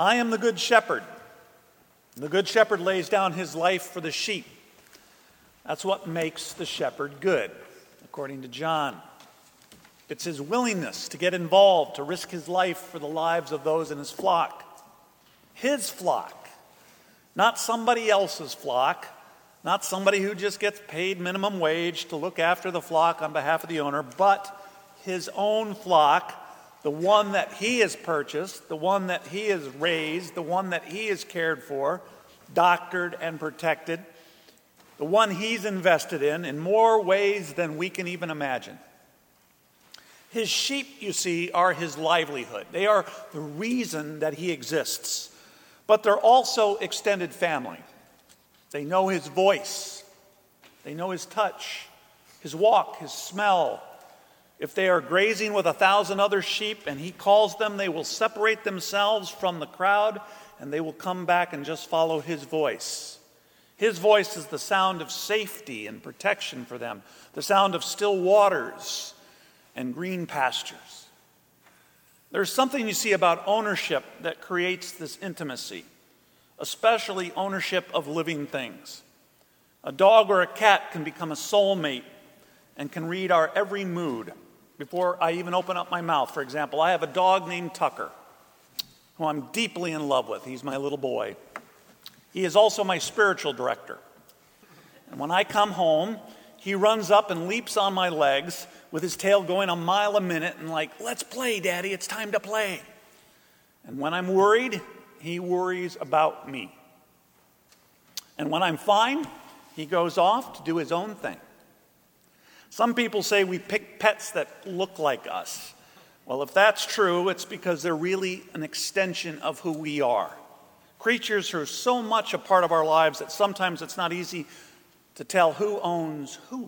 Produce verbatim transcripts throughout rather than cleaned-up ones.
I am the good shepherd. The good shepherd lays down his life for the sheep. That's what makes the shepherd good, according to John. It's his willingness to get involved, to risk his life for the lives of those in his flock. His flock, not somebody else's flock, not somebody who just gets paid minimum wage to look after the flock on behalf of the owner, but his own flock, the one that he has purchased, the one that he has raised, the one that he has cared for, doctored and protected, the one he's invested in in more ways than we can even imagine. His sheep, you see, are his livelihood. They are the reason that he exists. But they're also extended family. They know his voice. They know his touch, his walk, his smell. If they are grazing with a thousand other sheep and he calls them, they will separate themselves from the crowd and they will come back and just follow his voice. His voice is the sound of safety and protection for them, the sound of still waters and green pastures. There's something you see about ownership that creates this intimacy, especially ownership of living things. A dog or a cat can become a soulmate and can read our every mood before I even open up my mouth. For example, I have a dog named Tucker, who I'm deeply in love with. He's my little boy. He is also my spiritual director. And when I come home, he runs up and leaps on my legs with his tail going a mile a minute and like, let's play, Daddy, it's time to play. And when I'm worried, he worries about me. And when I'm fine, he goes off to do his own thing. Some people say we pick pets that look like us. Well, if that's true, it's because they're really an extension of who we are. Creatures who are so much a part of our lives that sometimes it's not easy to tell who owns who.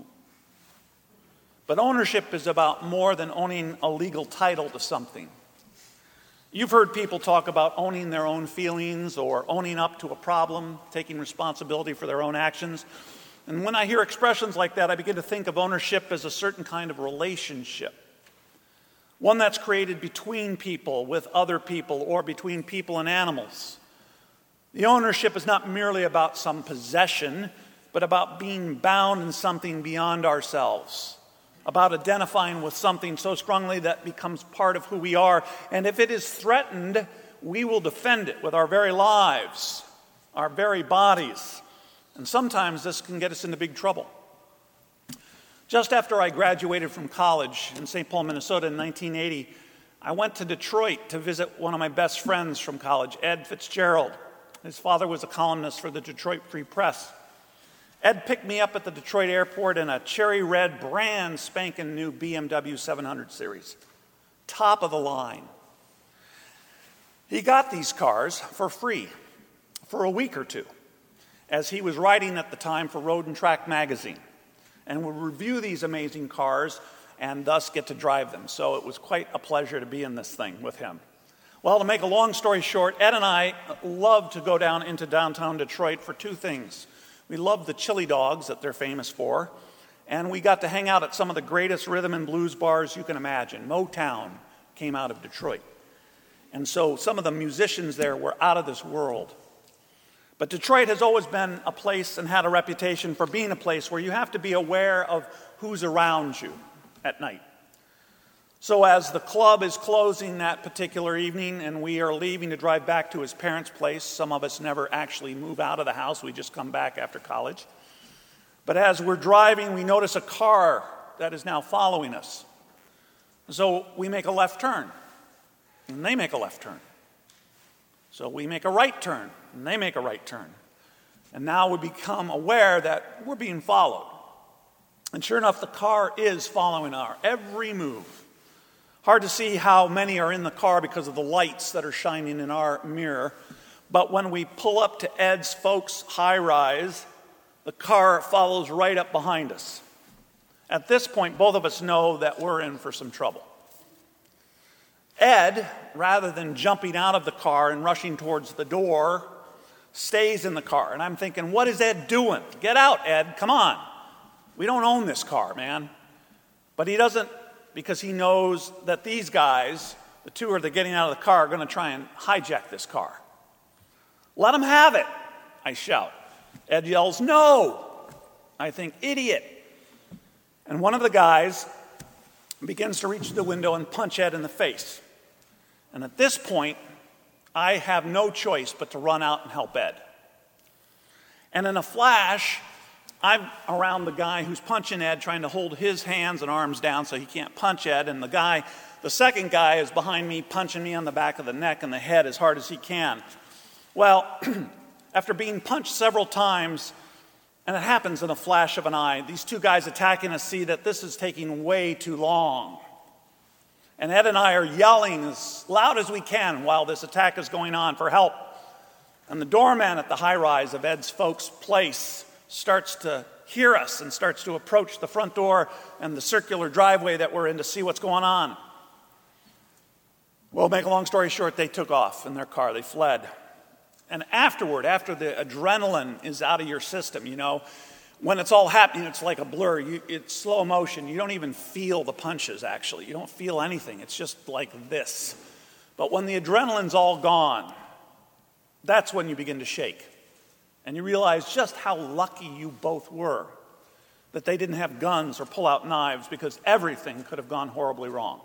But ownership is about more than owning a legal title to something. You've heard people talk about owning their own feelings or owning up to a problem, taking responsibility for their own actions. And when I hear expressions like that, I begin to think of ownership as a certain kind of relationship. One that's created between people with other people or between people and animals. The ownership is not merely about some possession, but about being bound in something beyond ourselves, about identifying with something so strongly that becomes part of who we are. And if it is threatened, we will defend it with our very lives, our very bodies. And sometimes this can get us into big trouble. Just after I graduated from college in Saint Paul, Minnesota in nineteen eighty, I went to Detroit to visit one of my best friends from college, Ed Fitzgerald. His father was a columnist for the Detroit Free Press. Ed picked me up at the Detroit airport in a cherry red, brand spanking new B M W seven hundred series. Top of the line. He got these cars for free for a week or two, as he was writing at the time for Road and Track magazine, and would review these amazing cars and thus get to drive them. So it was quite a pleasure to be in this thing with him. Well, to make a long story short, Ed and I love to go down into downtown Detroit for two things. We love the chili dogs that they're famous for, and we got to hang out at some of the greatest rhythm and blues bars you can imagine. Motown came out of Detroit. And so some of the musicians there were out of this world. But Detroit has always been a place and had a reputation for being a place where you have to be aware of who's around you at night. So as the club is closing that particular evening and we are leaving to drive back to his parents' place, some of us never actually move out of the house, we just come back after college. But as we're driving, we notice a car that is now following us. So we make a left turn, and they make a left turn. So we make a right turn, and they make a right turn. And now we become aware that we're being followed. And sure enough, the car is following our every move. Hard to see how many are in the car because of the lights that are shining in our mirror. But when we pull up to Ed's folks' high-rise, the car follows right up behind us. At this point, both of us know that we're in for some trouble. Ed, rather than jumping out of the car and rushing towards the door, stays in the car. And I'm thinking, what is Ed doing? Get out, Ed, come on. We don't own this car, man. But he doesn't, because he knows that these guys, the two are the getting out of the car, are going to try and hijack this car. Let them have it, I shout. Ed yells, no. I think, idiot. And one of the guys begins to reach the window and punch Ed in the face. And at this point, I have no choice but to run out and help Ed. And in a flash, I'm around the guy who's punching Ed, trying to hold his hands and arms down so he can't punch Ed. And the guy, the second guy, is behind me, punching me on the back of the neck and the head as hard as he can. Well, after being punched several times, and it happens in a flash of an eye, these two guys attacking us see that this is taking way too long. And Ed and I are yelling as loud as we can while this attack is going on for help. And the doorman at the high-rise of Ed's folks' place starts to hear us and starts to approach the front door and the circular driveway that we're in to see what's going on. Well, make a long story short, they took off in their car. They fled. And afterward, after the adrenaline is out of your system, you know, when it's all happening, it's like a blur. You, it's slow motion. You don't even feel the punches, actually. You don't feel anything. It's just like this. But when the adrenaline's all gone, that's when you begin to shake. And you realize just how lucky you both were that they didn't have guns or pull out knives, because everything could have gone horribly wrong.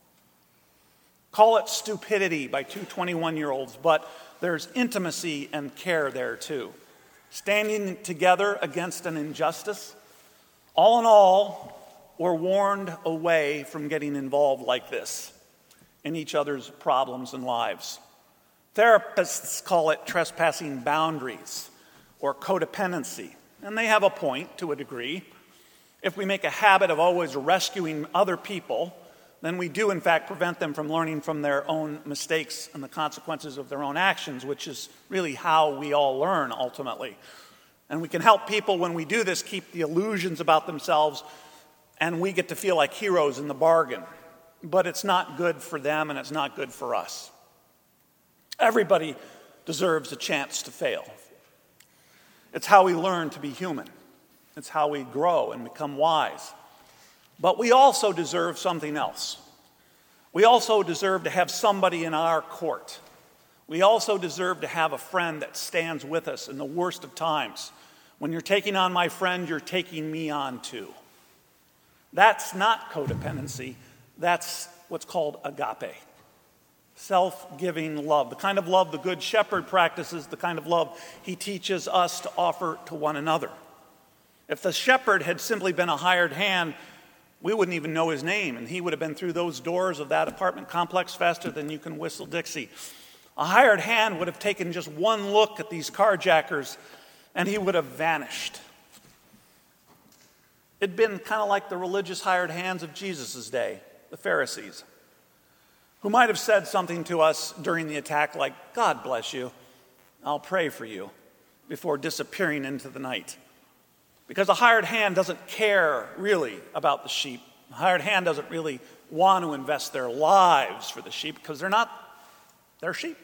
Call it stupidity by two twenty-one-year-olds, but there's intimacy and care there too. Standing together against an injustice. All in all, we're warned away from getting involved like this in each other's problems and lives. Therapists call it trespassing boundaries or codependency, and they have a point to a degree. If we make a habit of always rescuing other people, then we do in fact prevent them from learning from their own mistakes and the consequences of their own actions, which is really how we all learn ultimately. And we can help people when we do this keep the illusions about themselves, and we get to feel like heroes in the bargain. But it's not good for them, and it's not good for us. Everybody deserves a chance to fail. It's how we learn to be human. It's how we grow and become wise. But we also deserve something else. We also deserve to have somebody in our court. We also deserve to have a friend that stands with us in the worst of times. When you're taking on my friend, you're taking me on too. That's not codependency. That's what's called agape. Self-giving love. The kind of love the Good Shepherd practices, the kind of love he teaches us to offer to one another. If the shepherd had simply been a hired hand, we wouldn't even know his name, and he would have been through those doors of that apartment complex faster than you can whistle Dixie. A hired hand would have taken just one look at these carjackers, and he would have vanished. It'd been kind of like the religious hired hands of Jesus' day, the Pharisees, who might have said something to us during the attack like, "God bless you, I'll pray for you," before disappearing into the night. Because a hired hand doesn't care really about the sheep. A hired hand doesn't really want to invest their lives for the sheep because they're not their sheep.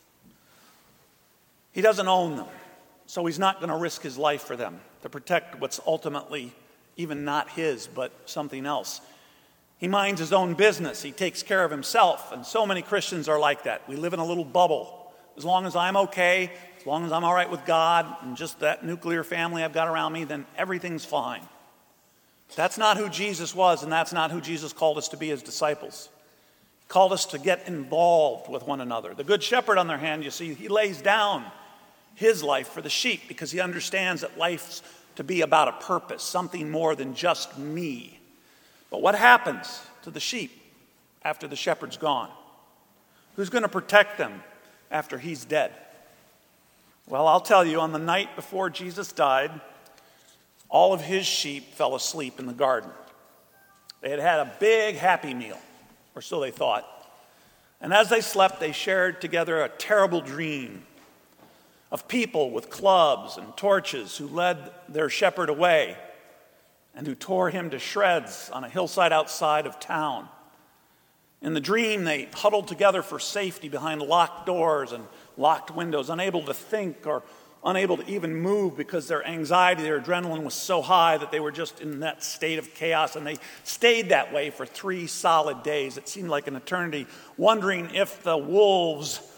He doesn't own them, so he's not going to risk his life for them to protect what's ultimately even not his, but something else. He minds his own business. He takes care of himself, and so many Christians are like that. We live in a little bubble. As long as I'm okay, as long as I'm all right with God and just that nuclear family I've got around me, then everything's fine. That's not who Jesus was, and that's not who Jesus called us to be as disciples. He called us to get involved with one another. The Good Shepherd, on the other hand, you see, he lays down his life for the sheep because he understands that life's to be about a purpose, something more than just me. But what happens to the sheep after the shepherd's gone? Who's going to protect them after he's dead? Well, I'll tell you, on the night before Jesus died, all of his sheep fell asleep in the garden. They had had a big happy meal, or so they thought. And as they slept, they shared together a terrible dream of people with clubs and torches who led their shepherd away and who tore him to shreds on a hillside outside of town. In the dream, they huddled together for safety behind locked doors and locked windows, unable to think or unable to even move because their anxiety, their adrenaline was so high that they were just in that state of chaos, and they stayed that way for three solid days. It seemed like an eternity, wondering if the wolves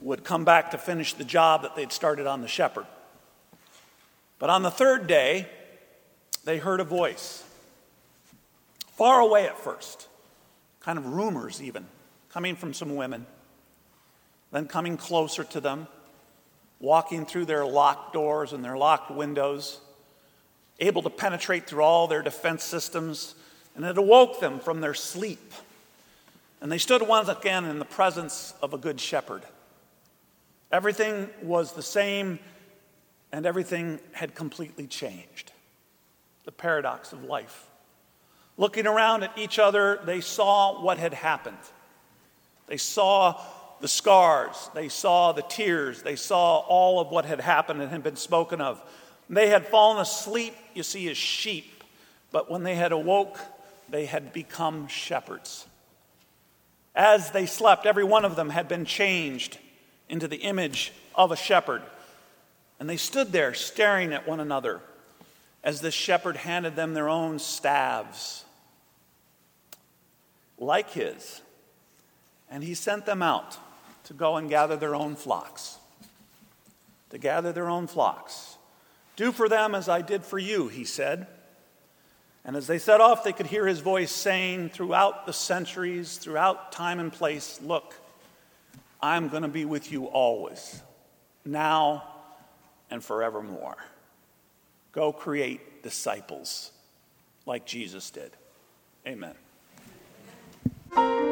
would come back to finish the job that they'd started on the shepherd. But on the third day, they heard a voice, far away at first, kind of rumors even, coming from some women, then coming closer to them, walking through their locked doors and their locked windows, able to penetrate through all their defense systems, and it awoke them from their sleep. And they stood once again in the presence of a good shepherd. Everything was the same, and everything had completely changed. The paradox of life. Looking around at each other, they saw what had happened. They saw the scars, they saw the tears, they saw all of what had happened and had been spoken of. They had fallen asleep, you see, as sheep, but when they had awoke, they had become shepherds. As they slept, every one of them had been changed into the image of a shepherd. And they stood there staring at one another as the shepherd handed them their own staves, like his. And he sent them out to go and gather their own flocks. To gather their own flocks. Do for them as I did for you, he said. And as they set off, they could hear his voice saying throughout the centuries, throughout time and place, look, I'm going to be with you always, now and forevermore. Go create disciples like Jesus did. Amen.